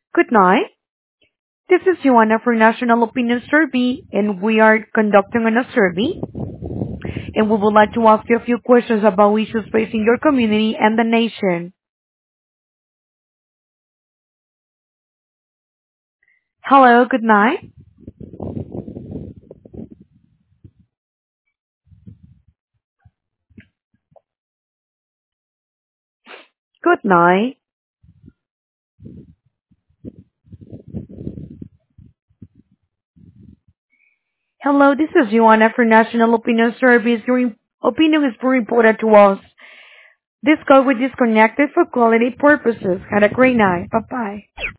Good night. This is Joanna for National Opinion Survey, and we are conducting a survey, and we would like to ask you a few questions about issues facing your community and the nation. Hello, good night. Good night. Hello, this is Joanna for National Opinion Service. Your opinion is very important to us. This call will disconnected for quality purposes. Have a great night. Bye-bye.